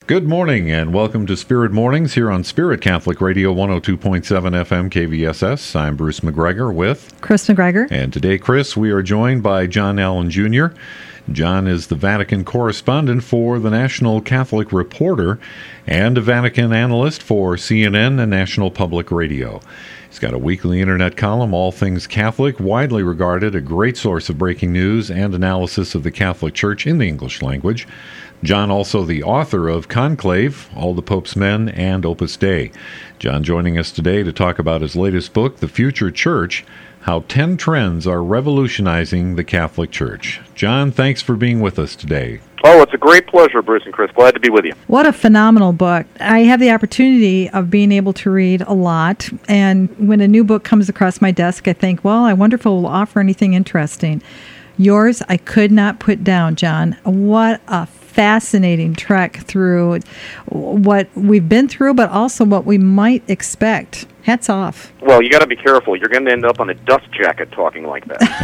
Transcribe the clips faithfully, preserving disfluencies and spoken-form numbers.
Good morning and welcome to Spirit Mornings here on Spirit Catholic Radio one oh two point seven F M K V S S. I'm Bruce McGregor with Chris McGregor. And today, Chris, we are joined by John Allen Junior John is the Vatican correspondent for the National Catholic Reporter and a Vatican analyst for C N N and National Public Radio. He's got a weekly internet column, All Things Catholic, widely regarded a great source of breaking news and analysis of the Catholic Church in the English language. John, also the author of Conclave, All the Pope's Men, and Opus Dei. John joining us today to talk about his latest book, The Future Church, How Ten Trends Are Revolutionizing the Catholic Church. John, thanks for being with us today. Oh, it's a great pleasure, Bruce and Chris. Glad to be with you. What a phenomenal book. I have the opportunity of being able to read a lot, and when a new book comes across my desk, I think, well, I wonder if it will offer anything interesting. Yours, I could not put down, John. What a fascinating trek through what we've been through, but also what we might expect. Hats off. Well, you got to be careful. You're going to end up on a dust jacket talking like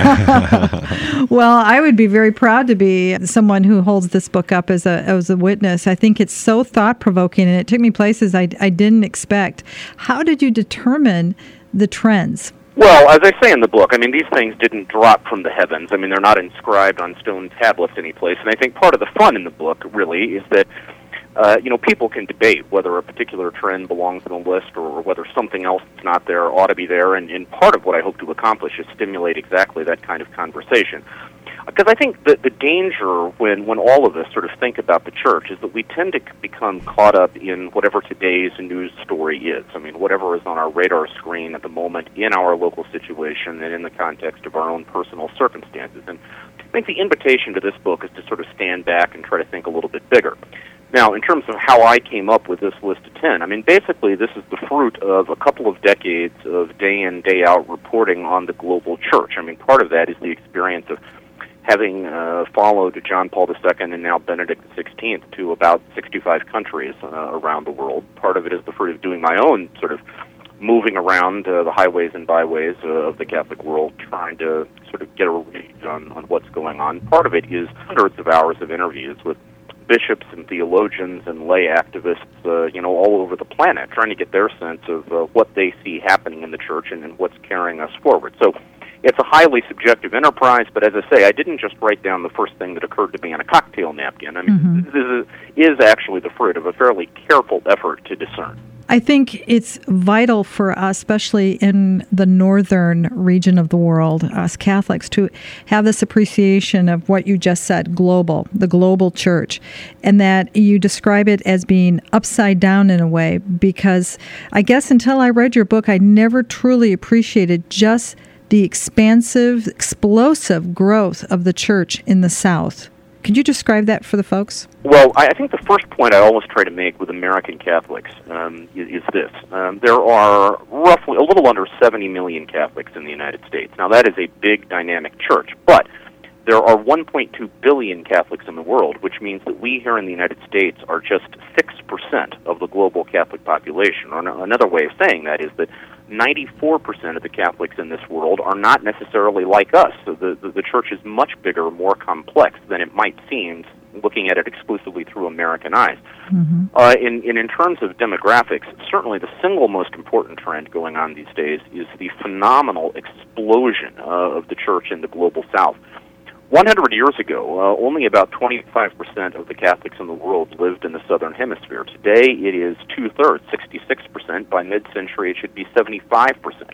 that. Well, I would be very proud to be someone who holds this book up as a as a witness. I think it's so thought-provoking, and it took me places I, I didn't expect. How did you determine the trends? Well, as I say in the book, I mean, these things didn't drop from the heavens. I mean, they're not inscribed on stone tablets anyplace. And I think part of the fun in the book, really, is that, uh, you know, people can debate whether a particular trend belongs on a list or whether something else that's not there ought to be there. And, and part of what I hope to accomplish is stimulate exactly that kind of conversation. Because I think that the danger when, when all of us sort of think about the church is that we tend to become caught up in whatever today's news story is. I mean, whatever is on our radar screen at the moment in our local situation and in the context of our own personal circumstances. And I think the invitation to this book is to sort of stand back and try to think a little bit bigger. Now, in terms of how I came up with this list of ten, I mean, basically this is the fruit of a couple of decades of day in, day out reporting on the global church. I mean, part of that is the experience of having uh, followed John Paul the Second and now Benedict the Sixteenth to about sixty-five countries uh, around the world. Part of it is the fruit of doing my own sort of moving around uh, the highways and byways uh, of the Catholic world, trying to sort of get a read on, on what's going on. Part of it is hundreds of hours of interviews with bishops and theologians and lay activists, uh, you know, all over the planet, trying to get their sense of uh, what they see happening in the church and, and what's carrying us forward. So it's a highly subjective enterprise, but as I say, I didn't just write down the first thing that occurred to me on a cocktail napkin. I mean, mm-hmm. this is, is actually the fruit of a fairly careful effort to discern. I think it's vital for us, especially in the northern region of the world, us Catholics, to have this appreciation of what you just said, global, the global church, and that you describe it as being upside down in a way, because I guess until I read your book, I never truly appreciated just the expansive, explosive growth of the church in the South. Could you describe that for the folks? Well, I think the first point I always try to make with American Catholics um, is, is this. Um, there are roughly a little under seventy million Catholics in the United States. Now, that is a big, dynamic church, but there are one point two billion Catholics in the world, which means that we here in the United States are just six percent of the global Catholic population. Or another way of saying that is that ninety-four percent of the Catholics in this world are not necessarily like us. So the, the, the church is much bigger, more complex than it might seem looking at it exclusively through American eyes. Mm-hmm. Uh, in, in, in terms of demographics, certainly the single most important trend going on these days is the phenomenal explosion uh, of the church in the global South. one hundred years ago, uh, only about twenty-five percent of the Catholics in the world lived in the Southern Hemisphere. Today, it is two-thirds, sixty-six percent. By mid-century, it should be seventy-five percent.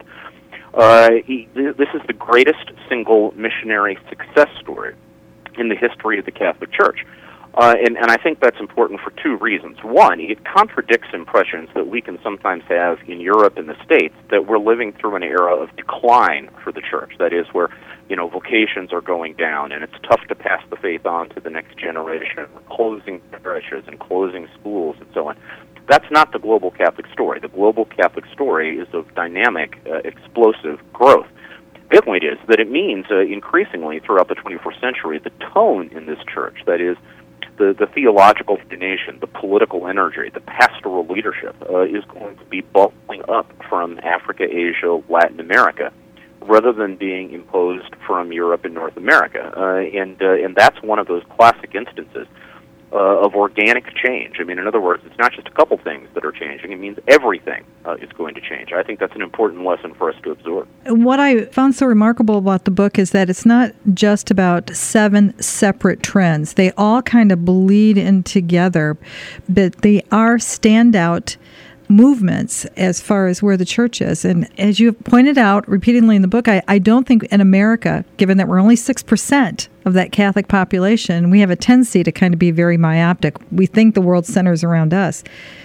Uh, he, this is the greatest single missionary success story in the history of the Catholic Church. Uh, and, and I think that's important for two reasons. One, it contradicts impressions that we can sometimes have in Europe and the States that we're living through an era of decline for the Church. That is, where, you know, vocations are going down and it's tough to pass the faith on to the next generation. We're closing parishes and closing schools and so on. That's not the global Catholic story. The global Catholic story is of dynamic, uh, explosive growth. The point is that it means uh, increasingly throughout the twenty-first century, the tone in this church, that is, the, the theological donation, the political energy, the pastoral leadership, uh, is going to be bubbling up from Africa, Asia, Latin America, rather than being imposed from Europe and North America. Uh, and, uh, and that's one of those classic instances uh, of organic change. I mean, in other words, it's not just a couple things that are changing. It means everything uh, is going to change. I think that's an important lesson for us to absorb. What I found so remarkable about the book is that it's not just about seven separate trends. They all kind of bleed in together, but they are standout movements as far as where the church is. And as you have pointed out repeatedly in the book, I, I don't think in America, given that we're only six percent of that Catholic population, we have a tendency to kind of be very myopic. We think the world centers around us.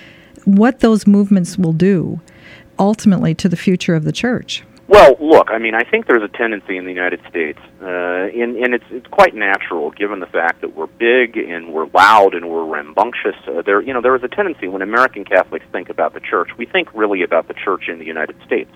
What those movements will do ultimately to the future of the church. Well, look, I mean, I think there's a tendency in the United States, uh, and, and it's it's quite natural given the fact that we're big and we're loud and we're rambunctious. Uh, there, you know, there is a tendency when American Catholics think about the church, we think really about the church in the United States.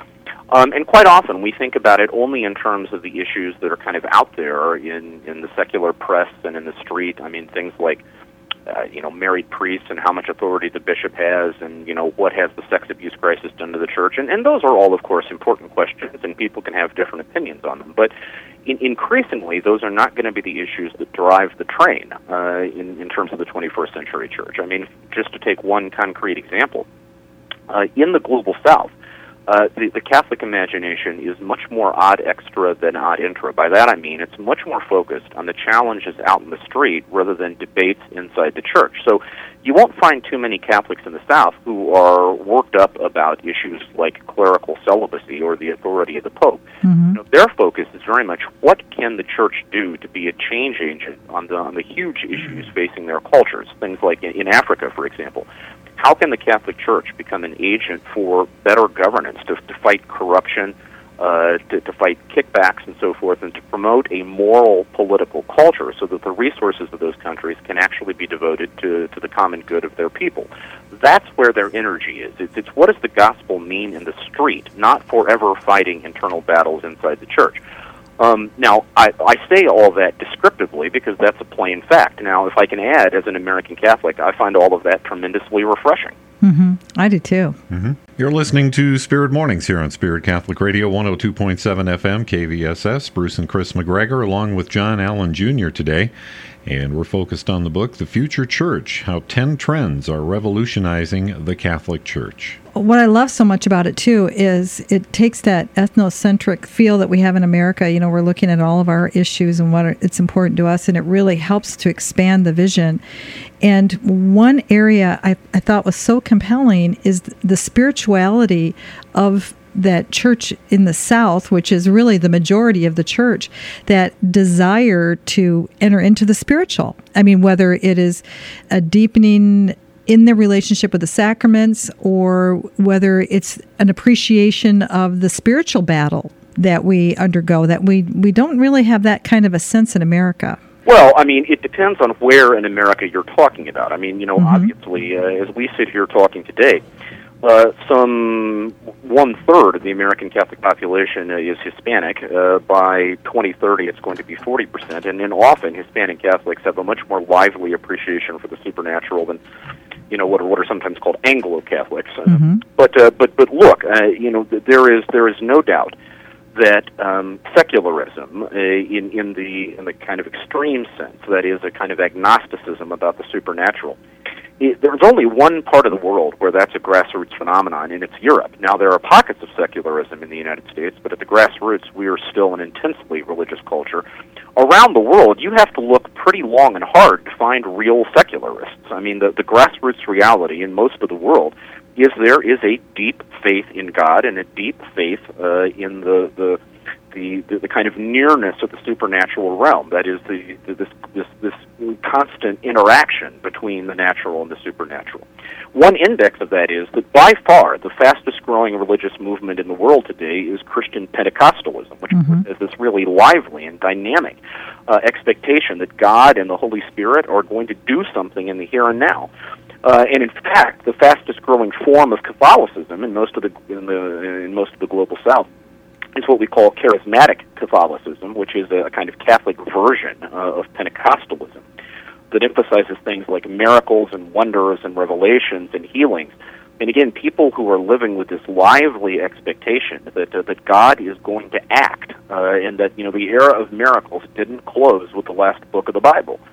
Um, and quite often we think about it only in terms of the issues that are kind of out there in, in the secular press and in the street. I mean, things like Uh, you know, married priests and how much authority the bishop has, and, you know, what has the sex abuse crisis done to the church. And, and those are all, of course, important questions, and people can have different opinions on them. But in, increasingly, those are not going to be the issues that drive the train uh, in, in terms of the twenty-first century church. I mean, just to take one concrete example, uh, in the Global South, Uh, the, the Catholic imagination is much more ad extra than ad intra. By that I mean it's much more focused on the challenges out in the street rather than debates inside the church. So you won't find too many Catholics in the South who are worked up about issues like clerical celibacy or the authority of the Pope. Mm-hmm. You know, their focus is very much what can the church do to be a change agent on the, on the huge issues facing their cultures, things like in, in Africa, for example. How can the Catholic Church become an agent for better governance, to, to fight corruption, uh, to, to fight kickbacks and so forth, and to promote a moral political culture so that the resources of those countries can actually be devoted to, to the common good of their people? That's where their energy is. It's, it's what does the gospel mean in the street, not forever fighting internal battles inside the church. Um, now, I, I say all that descriptively because that's a plain fact. Now, if I can add, as an American Catholic, I find all of that tremendously refreshing. Mm-hmm. I do too. Mm-hmm. You're listening to Spirit Mornings here on Spirit Catholic Radio, one oh two point seven F M, K V S S. Bruce and Chris McGregor, along with John Allen Junior today. And we're focused on the book, The Future Church, How Ten Trends Are Revolutionizing the Catholic Church. What I love so much about it, too, is it takes that ethnocentric feel that we have in America. You know, we're looking at all of our issues and what are, it's important to us, and it really helps to expand the vision. And one area I, I thought was so compelling is the spirituality of that church in the South, which is really the majority of the church, that desire to enter into the spiritual. I mean, whether it is a deepening in their relationship with the sacraments or whether it's an appreciation of the spiritual battle that we undergo, that we, we don't really have that kind of a sense in America. Well, I mean, it depends on where in America you're talking about. I mean, you know, mm-hmm. obviously, uh, as we sit here talking today, Uh, some one-third of the American Catholic population uh, is Hispanic. Uh, by twenty thirty, it's going to be forty percent, and then often Hispanic Catholics have a much more lively appreciation for the supernatural than, you know, what are, what are sometimes called Anglo-Catholics. Mm-hmm. Uh, but uh, but but look, uh, you know, there is there is no doubt that um, secularism, uh, in in the in the kind of extreme sense, that is a kind of agnosticism about the supernatural. It, there's only one part of the world where that's a grassroots phenomenon, and it's Europe. Now, there are pockets of secularism in the United States, but at the grassroots, we are still an intensely religious culture. Around the world, you have to look pretty long and hard to find real secularists. I mean, the, the grassroots reality in most of the world is there is a deep faith in God and a deep faith uh, in the, the The, the the kind of nearness of the supernatural realm. That is the, the this this this constant interaction between the natural and the supernatural. One index of that is that by far the fastest growing religious movement in the world today is Christian Pentecostalism, which mm-hmm. is this really lively and dynamic uh, expectation that God and the Holy Spirit are going to do something in the here and now. Uh, and in fact, the fastest growing form of Catholicism in most of the in the in most of the global South is what we call charismatic Catholicism, which is a kind of Catholic version uh, of Pentecostalism that emphasizes things like miracles and wonders and revelations and healings. And again, people who are living with this lively expectation that uh, that God is going to act, uh, and that, you know, the era of miracles didn't close with the last book of the Bible.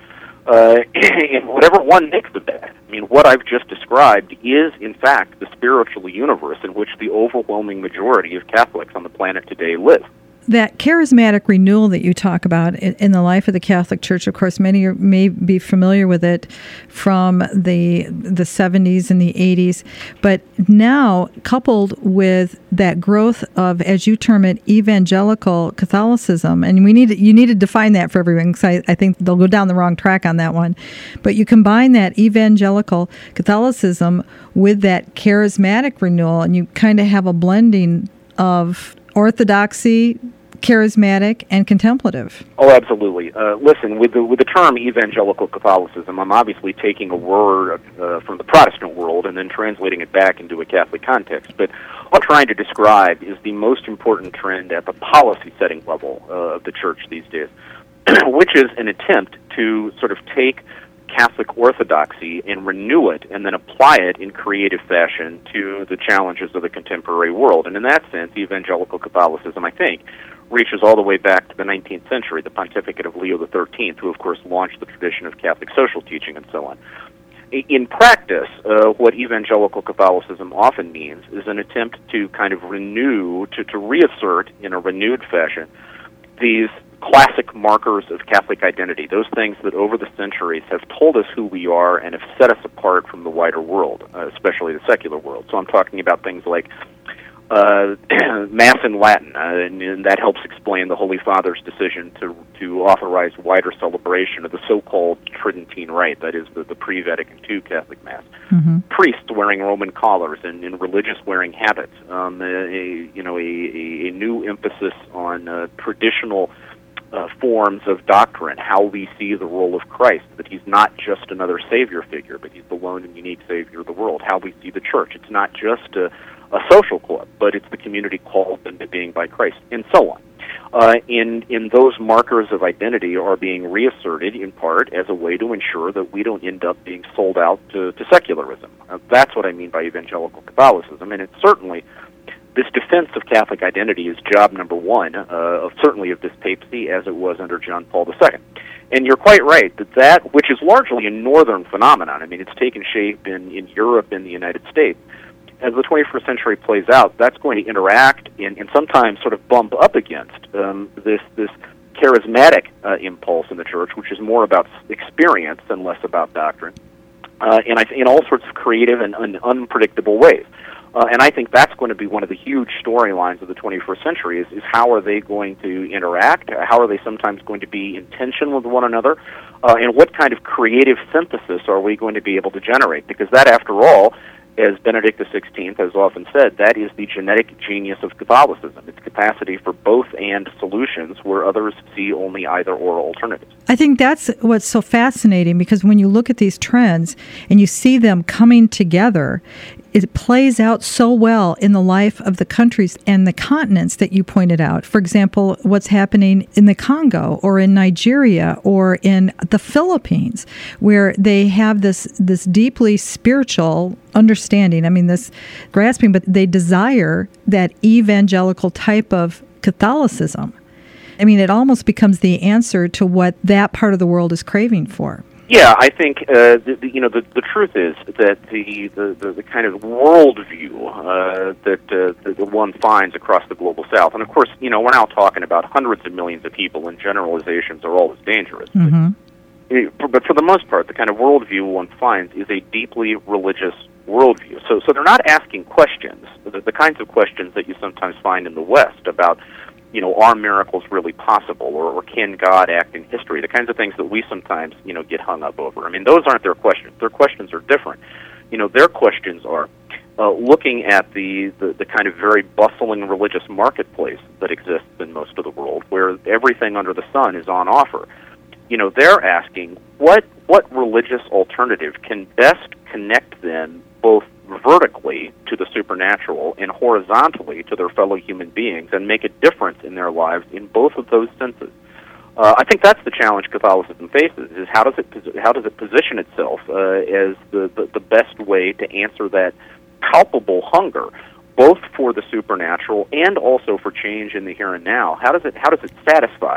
Uh, and whatever one makes of that. I mean, what I've just described is, in fact, the spiritual universe in which the overwhelming majority of Catholics on the planet today live. That charismatic renewal that you talk about in the life of the Catholic Church, of course, many may be familiar with it from the the seventies and the eighties, but now coupled with that growth of, as you term it, evangelical Catholicism, and we need to, you need to define that for everyone, because I, I think they'll go down the wrong track on that one, but you combine that evangelical Catholicism with that charismatic renewal, and you kind of have a blending of orthodoxy, charismatic, and contemplative. Oh, absolutely. Uh, listen, with the with the term evangelical Catholicism, I'm obviously taking a word uh, from the Protestant world and then translating it back into a Catholic context. But what I'm trying to describe is the most important trend at the policy-setting level uh, of the Church these days, which is an attempt to sort of take Catholic orthodoxy and renew it and then apply it in creative fashion to the challenges of the contemporary world. And in that sense, evangelical Catholicism, I think, reaches all the way back to the nineteenth century, the pontificate of Leo the thirteenth, who, of course, launched the tradition of Catholic social teaching and so on. In practice, uh, what evangelical Catholicism often means is an attempt to kind of renew, to, to reassert in a renewed fashion, these classic markers of Catholic identity, those things that over the centuries have told us who we are and have set us apart from the wider world, uh, especially the secular world. So I'm talking about things like uh, Mass in Latin, uh, and, and that helps explain the Holy Father's decision to to authorize wider celebration of the so-called Tridentine Rite, that is, the, the pre-Vatican two Catholic Mass. Mm-hmm. Priests wearing Roman collars and, and religious wearing habits, um, a, a, you know, a, a, a new emphasis on uh, traditional Uh, forms of doctrine, how we see the role of Christ, that he's not just another Savior figure, but he's the lone and unique Savior of the world, how we see the Church. It's not just a, a social club, but it's the community called into being by Christ, and so on. Uh, in, in those markers of identity are being reasserted in part as a way to ensure that we don't end up being sold out to, to secularism. Uh, that's what I mean by evangelical Catholicism, and it's certainly this defense of Catholic identity is job number one, uh, of certainly of this papacy, as it was under John Paul the Second. And you're quite right that that, which is largely a northern phenomenon, I mean, it's taken shape in, in Europe and the United States. As the twenty-first century plays out, that's going to interact and, and sometimes sort of bump up against um, this this charismatic uh, impulse in the Church, which is more about experience than less about doctrine, uh, and I th- in all sorts of creative and un- unpredictable ways. Uh, and I think that's going to be one of the huge storylines of the twenty-first century is, is how are they going to interact? How are they sometimes going to be in tension with one another? Uh, and what kind of creative synthesis are we going to be able to generate? Because that, after all, as Benedict the sixteenth has often said, that is the genetic genius of Catholicism, its capacity for both and solutions where others see only either or alternatives. I think that's what's so fascinating, because when you look at these trends and you see them coming together, it plays out so well in the life of the countries and the continents that you pointed out. For example, what's happening in the Congo or in Nigeria or in the Philippines, where they have this this deeply spiritual understanding. I mean, this grasping, but they desire that evangelical type of Catholicism. I mean, it almost becomes the answer to what that part of the world is craving for. Yeah, I think uh, the, the, you know the, the truth is that the the, the, the kind of worldview uh, that, uh, that the one finds across the global South, and of course, you know, we're now talking about hundreds of millions of people, and generalizations are always dangerous. Mm-hmm. But, but for the most part, the kind of worldview one finds is a deeply religious worldview. So, so they're not asking questions, the, the kinds of questions that you sometimes find in the West about, you know, are miracles really possible, or, or can God act in history? The kinds of things that we sometimes, you know, get hung up over. I mean, those aren't their questions. Their questions are different. You know, their questions are uh, looking at the, the, the kind of very bustling religious marketplace that exists in most of the world, where everything under the sun is on offer. You know, they're asking, what what religious alternative can best connect them both vertically to the supernatural and horizontally to their fellow human beings and make a difference in their lives in both of those senses. Uh, I think that's the challenge Catholicism faces, is how does it how does it position itself uh, as the, the, the best way to answer that palpable hunger, both for the supernatural and also for change in the here and now. How does it how does it satisfy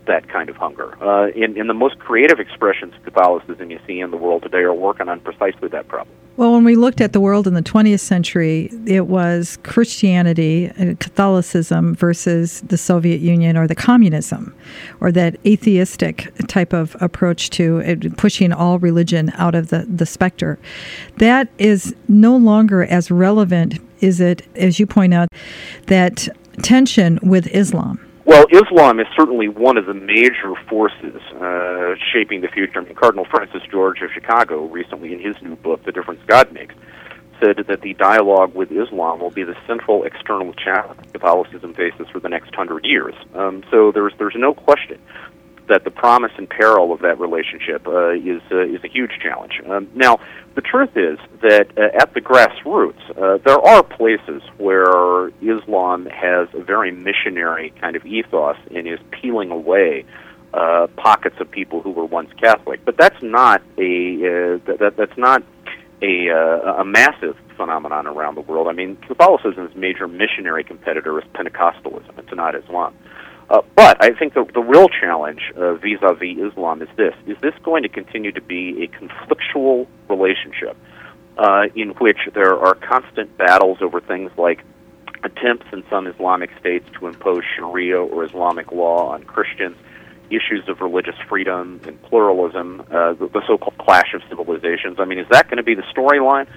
that kind of hunger. Uh, in, in the most creative expressions of Catholicism you see in the world today are working on precisely that problem. Well, when we looked at the world in the twentieth century, it was Christianity, Catholicism versus the Soviet Union or the communism, or that atheistic type of approach to it, pushing all religion out of the, the specter. That is no longer as relevant, is it, as you point out, that tension with Islam? Well, Islam is certainly one of the major forces uh, shaping the future. I mean, Cardinal Francis George of Chicago recently, in his new book, The Difference God Makes, said that the dialogue with Islam will be the central external challenge Catholicism faces for the next hundred years. Um, so there's there's no question that the promise and peril of that relationship uh, is uh, is a huge challenge. Um, now, the truth is that uh, at the grassroots, uh, there are places where Islam has a very missionary kind of ethos and is peeling away uh, pockets of people who were once Catholic. But that's not a uh, that, that's not a uh, a massive phenomenon around the world. I mean, Catholicism's major missionary competitor is Pentecostalism. It's not Islam. Uh, but I think the, the real challenge uh, vis-a-vis Islam is this. Is this going to continue to be a conflictual relationship uh, in which there are constant battles over things like attempts in some Islamic states to impose Sharia or Islamic law on Christians, issues of religious freedom and pluralism, uh, the, the so-called clash of civilizations? I mean, is that going to be the storyline?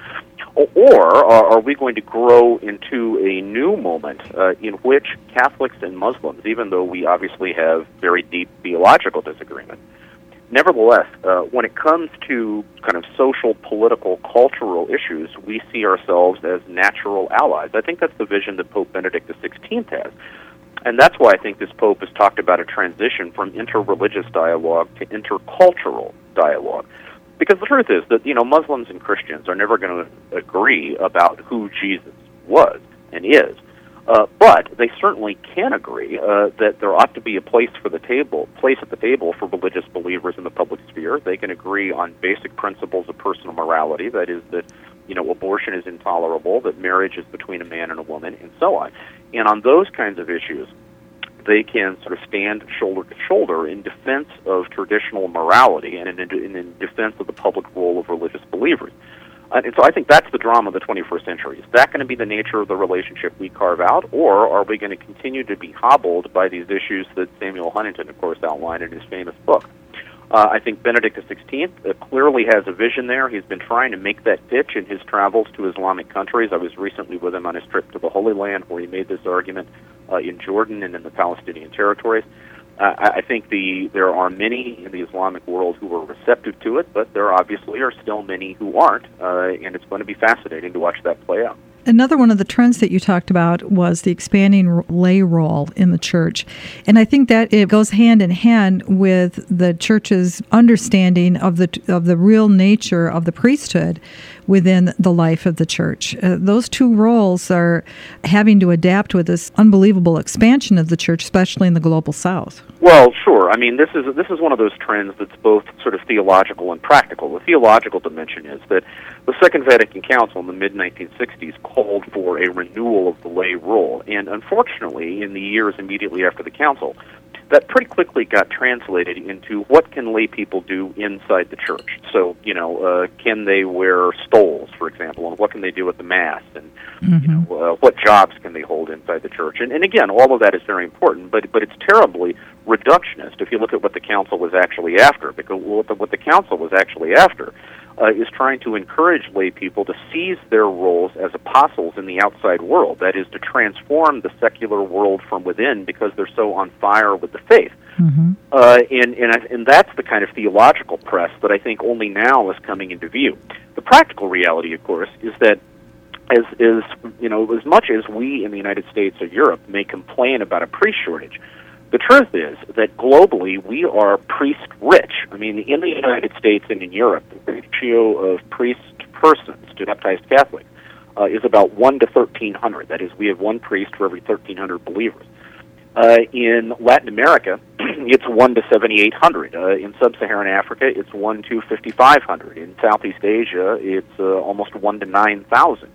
Or are we going to grow into a new moment uh, in which Catholics and Muslims, even though we obviously have very deep theological disagreement, nevertheless, uh, when it comes to kind of social, political, cultural issues, we see ourselves as natural allies? I think that's the vision that Pope Benedict the sixteenth has. And that's why I think this Pope has talked about a transition from interreligious dialogue to intercultural dialogue. Because the truth is that, you know, Muslims and Christians are never going to agree about who Jesus was and is. Uh, but they certainly can agree uh, that there ought to be a place for the table, place at the table for religious believers in the public sphere. They can agree on basic principles of personal morality, that is that, you know, abortion is intolerable, that marriage is between a man and a woman, and so on. And on those kinds of issues, they can sort of stand shoulder to shoulder in defense of traditional morality and in, in, in defense of the public role of religious believers. Uh, and so I think that's the drama of the twenty-first century. Is that going to be the nature of the relationship we carve out, or are we going to continue to be hobbled by these issues that Samuel Huntington, of course, outlined in his famous book? Uh, I think Benedict the sixteenth uh, clearly has a vision there. He's been trying to make that pitch in his travels to Islamic countries. I was recently with him on his trip to the Holy Land, where he made this argument uh, in Jordan and in the Palestinian territories. Uh, I think the there are many in the Islamic world who are receptive to it, but there obviously are still many who aren't, uh, and it's going to be fascinating to watch that play out. Another one of the trends that you talked about was the expanding lay role in the church. And I think that it goes hand in hand with the church's understanding of the of the real nature of the priesthood within the life of the church. Uh, those two roles are having to adapt with this unbelievable expansion of the church, especially in the global south. Well, sure. I mean, this is this is one of those trends that's both sort of theological and practical. The theological dimension is that the Second Vatican Council in the mid nineteen sixties called for a renewal of the lay role, and unfortunately, in the years immediately after the council, that pretty quickly got translated into what can lay people do inside the church. So, you know, uh, can they wear stoles, for example, and what can they do at the Mass, and mm-hmm. you know, uh, what jobs can they hold inside the church? And, and again, all of that is very important, but but it's terribly reductionist if you look at what the council was actually after, because what the, what the council was actually after uh, is trying to encourage lay people to seize their roles as apostles in the outside world, that is, to transform the secular world from within because they're so on fire with the faith. Mm-hmm. Uh, and, and, and that's the kind of theological press that I think only now is coming into view. The practical reality, of course, is that as, as, you know, as much as we in the United States or Europe may complain about a priest shortage, the truth is that globally we are priest-rich. I mean, in the United States and in Europe, the ratio of priest persons to baptized Catholics uh, is about one to thirteen hundred. That is, we have one priest for every thirteen hundred believers. Uh, in Latin America, it's one to seventy-eight hundred. Uh, in Sub-Saharan Africa, it's one to fifty-five hundred. In Southeast Asia, it's uh, almost one to nine thousand.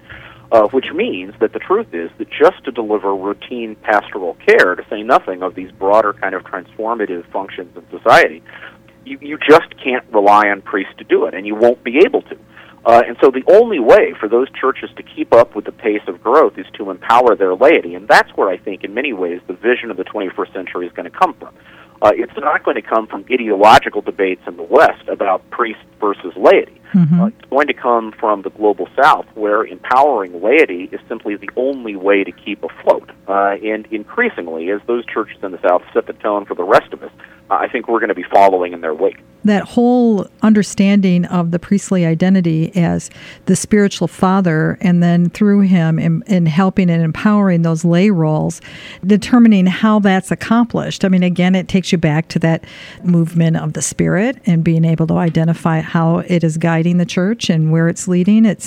Uh, which means that the truth is that just to deliver routine pastoral care, to say nothing of these broader kind of transformative functions in society, you, you just can't rely on priests to do it, and you won't be able to. Uh, and so the only way for those churches to keep up with the pace of growth is to empower their laity, and that's where I think in many ways the vision of the twenty-first century is going to come from. Uh, it's not going to come from ideological debates in the West about priest versus laity. Mm-hmm. Uh, it's going to come from the global South, where empowering laity is simply the only way to keep afloat. Uh, and increasingly, as those churches in the South set the tone for the rest of us, uh, I think we're going to be following in their wake. That whole understanding of the priestly identity as the spiritual father, and then through him in, in helping and empowering those lay roles, determining how that's accomplished. I mean, again, it takes you back to that movement of the Spirit and being able to identify how it is guiding the church and where it's leading. It's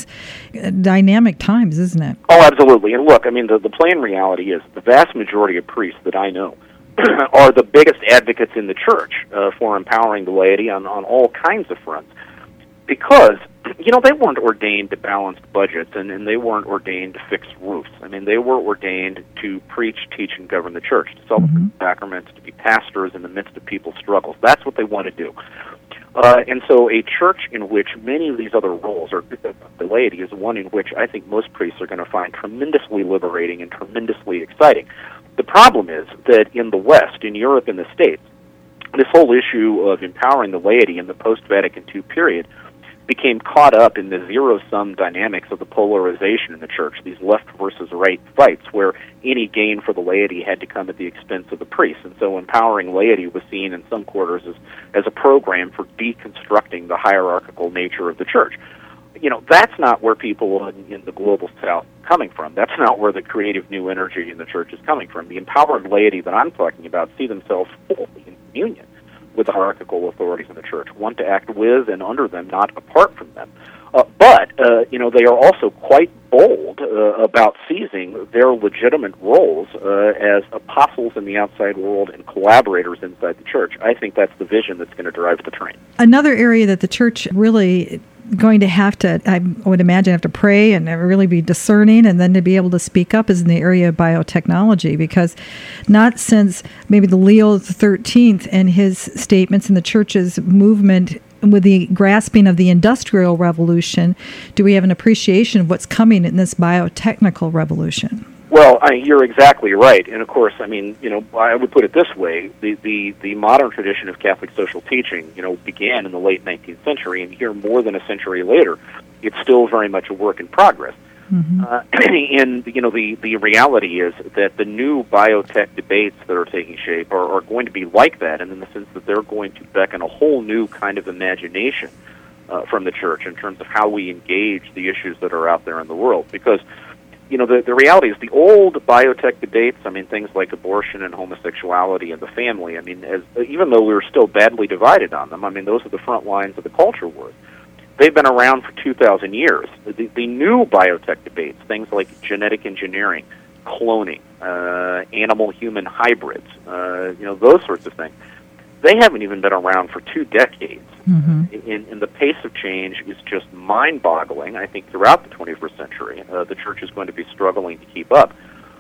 dynamic times, isn't it? Oh, absolutely. And look, I mean, the, the plain reality is the vast majority of priests that I know are the biggest advocates in the church uh, for empowering the laity on, on all kinds of fronts. Because, you know, they weren't ordained to balance budgets, and, and they weren't ordained to fix roofs. I mean, they were ordained to preach, teach, and govern the church, to celebrate mm-hmm. sacraments, to be pastors in the midst of people's struggles. That's what they want to do. Uh, and so a church in which many of these other roles are, the laity is one in which I think most priests are going to find tremendously liberating and tremendously exciting. The problem is that in the West, in Europe and the States, this whole issue of empowering the laity in the post-Vatican two period became caught up in the zero-sum dynamics of the polarization in the church, these left versus right fights where any gain for the laity had to come at the expense of the priests. And so empowering laity was seen in some quarters as, as a program for deconstructing the hierarchical nature of the church. You know, that's not where people in, in the global South are coming from. That's not where the creative new energy in the church is coming from. The empowered laity that I'm talking about see themselves fully in communion with the hierarchical authorities in the church, want to act with and under them, not apart from them. Uh, but, uh, you know, they are also quite bold uh, about seizing their legitimate roles uh, as apostles in the outside world and collaborators inside the church. I think that's the vision that's going to drive the train. Another area that the church really going to have to, I would imagine, have to pray and really be discerning and then to be able to speak up is in the area of biotechnology, because not since maybe the Leo the thirteenth and his statements in the church's movement with the grasping of the Industrial Revolution do we have an appreciation of what's coming in this biotechnical revolution. Well, I, you're exactly right. And, of course, I mean, you know, I would put it this way. The, the, the modern tradition of Catholic social teaching, you know, began in the late nineteenth century, and here more than a century later, it's still very much a work in progress. Mm-hmm. Uh, and, you know, the, the reality is that the new biotech debates that are taking shape are, are going to be like that, and in the sense that they're going to beckon a whole new kind of imagination uh, from the church in terms of how we engage the issues that are out there in the world. Because, you know, the, the reality is the old biotech debates, I mean, things like abortion and homosexuality and the family, I mean, as, even though we were still badly divided on them, I mean, those are the front lines of the culture wars. They've been around for two thousand years. The, the new biotech debates, things like genetic engineering, cloning, uh, animal-human hybrids, uh, you know, those sorts of things, they haven't even been around for two decades. Mm-hmm. And, and the pace of change is just mind-boggling. I think throughout the twenty-first century, uh, the church is going to be struggling to keep up.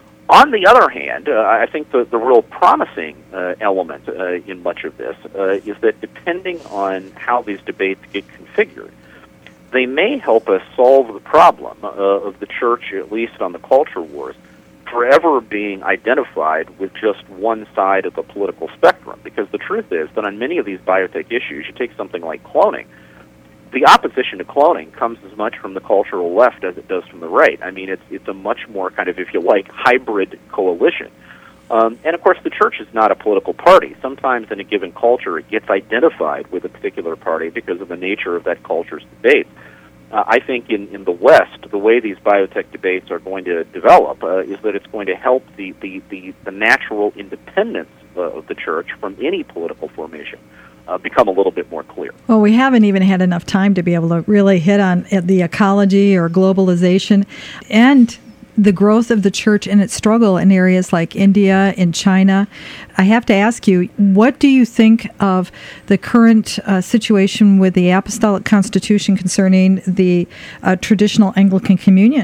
On the other hand, uh, I think the, the real promising uh, element uh, in much of this uh, is that depending on how these debates get configured, they may help us solve the problem uh, of the church, at least on the culture wars, forever being identified with just one side of the political spectrum. Because the truth is that on many of these biotech issues, you take something like cloning, the opposition to cloning comes as much from the cultural left as it does from the right. I mean, it's it's a much more kind of, if you like, hybrid coalition. Um, and, of course, the church is not a political party. Sometimes in a given culture, it gets identified with a particular party because of the nature of that culture's debates. Uh, I think in, in the West, the way these biotech debates are going to develop uh, is that it's going to help the, the, the, the natural independence uh, of the church from any political formation uh, become a little bit more clear. Well, we haven't even had enough time to be able to really hit on the ecology or globalization and the growth of the church and its struggle in areas like India and China. I have to ask you, what do you think of the current uh, situation with the Apostolic Constitution concerning the uh, traditional Anglican communion?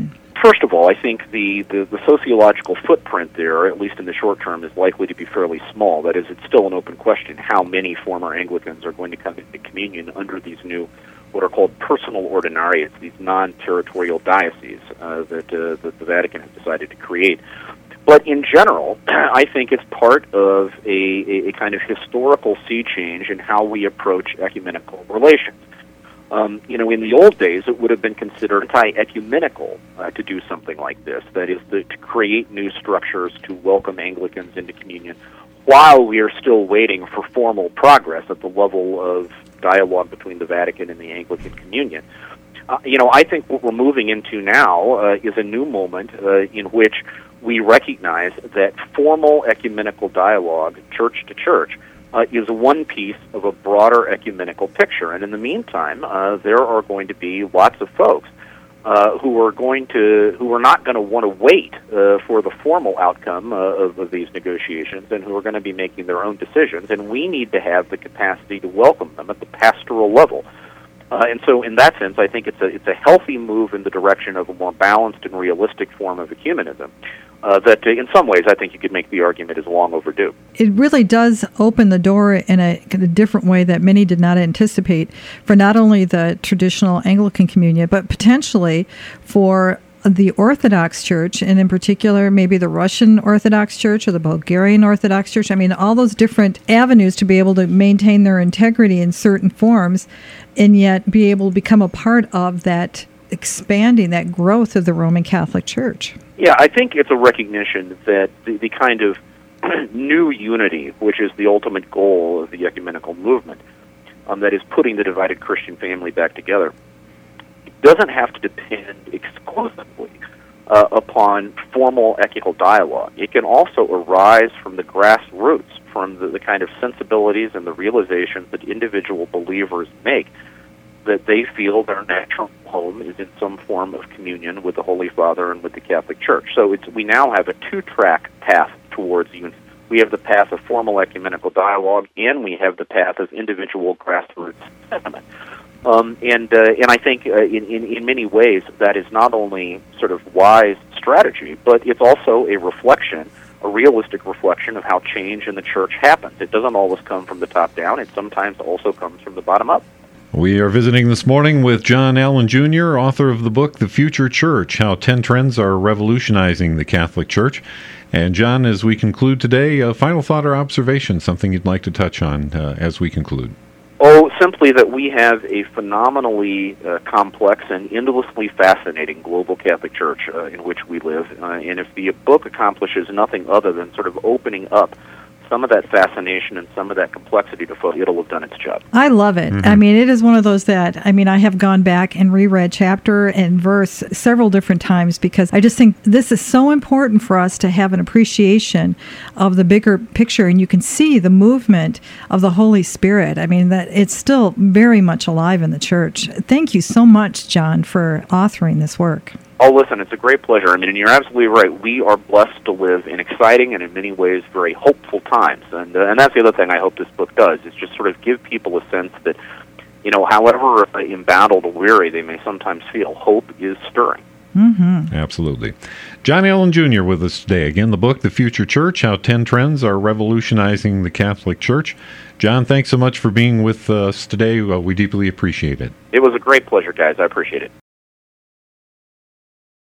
first of all, I think the, the, the sociological footprint there, at least in the short term, is likely to be fairly small. That is, it's still an open question how many former Anglicans are going to come into communion under these new, what are called personal ordinariates, these non-territorial dioceses uh, that, uh, that the Vatican has decided to create. But in general, I think it's part of a, a, a kind of historical sea change in how we approach ecumenical relations. Um, you know, in the old days, it would have been considered anti-ecumenical uh, to do something like this. That is, the, to create new structures to welcome Anglicans into communion while we are still waiting for formal progress at the level of dialogue between the Vatican and the Anglican Communion. Uh, you know, I think what we're moving into now uh, is a new moment uh, in which we recognize that formal ecumenical dialogue, church to church, uh, is one piece of a broader ecumenical picture. And in the meantime, uh, there are going to be lots of folks uh, who are going to, who are not going to want to wait uh, for the formal outcome uh, of, of these negotiations, and who are going to be making their own decisions. And we need to have the capacity to welcome them at the pastoral level. Uh, and so, in that sense, I think it's a it's a healthy move in the direction of a more balanced and realistic form of ecumenism. Uh, that, uh, in some ways, I think you could make the argument is long overdue. It really does open the door in a, in a different way that many did not anticipate for not only the traditional Anglican communion, but potentially for the Orthodox Church, and in particular, maybe the Russian Orthodox Church or the Bulgarian Orthodox Church. I mean, all those different avenues to be able to maintain their integrity in certain forms and yet be able to become a part of that expanding, that growth of the Roman Catholic Church. Yeah, I think it's a recognition that the, the kind of new unity, which is the ultimate goal of the ecumenical movement, um, that is putting the divided Christian family back together, doesn't have to depend exclusively uh, upon formal ecumenical dialogue. It can also arise from the grassroots, from the, the kind of sensibilities and the realizations that individual believers make, that they feel their natural home is in some form of communion with the Holy Father and with the Catholic Church. So it's, we now have a two-track path towards unity. We have the path of formal ecumenical dialogue, and we have the path of individual grassroots sentiment. Um, and uh, and I think uh, in, in, in many ways that is not only sort of wise strategy, but it's also a reflection, a realistic reflection of how change in the church happens. It doesn't always come from the top down. It sometimes also comes from the bottom up. We are visiting this morning with John Allen Junior, author of the book The Future Church, How Ten Trends Are Revolutionizing the Catholic Church. And John, as we conclude today, a final thought or observation, something you'd like to touch on uh, as we conclude. Oh, simply that we have a phenomenally uh, complex and endlessly fascinating global Catholic Church uh, in which we live. Uh, and if the book accomplishes nothing other than sort of opening up some of that fascination and some of that complexity to folks, it'll have done its job. I love it. Mm-hmm. I mean, it is one of those that, I mean, I have gone back and reread chapter and verse several different times because I just think this is so important for us to have an appreciation of the bigger picture, and you can see the movement of the Holy Spirit. I mean, that it's still very much alive in the church. Thank you so much, John, for authoring this work. Oh, listen, it's a great pleasure. I mean, and you're absolutely right. We are blessed to live in exciting and in many ways very hopeful times. And uh, and that's the other thing I hope this book does, is just sort of give people a sense that, you know, however uh, embattled or weary they may sometimes feel, hope is stirring. Mm-hmm. Absolutely. John Allen Junior with us today. Again, the book, The Future Church, How Ten Trends Are Revolutionizing the Catholic Church. John, thanks so much for being with us today. Uh, we deeply appreciate it. It was a great pleasure, guys. I appreciate it.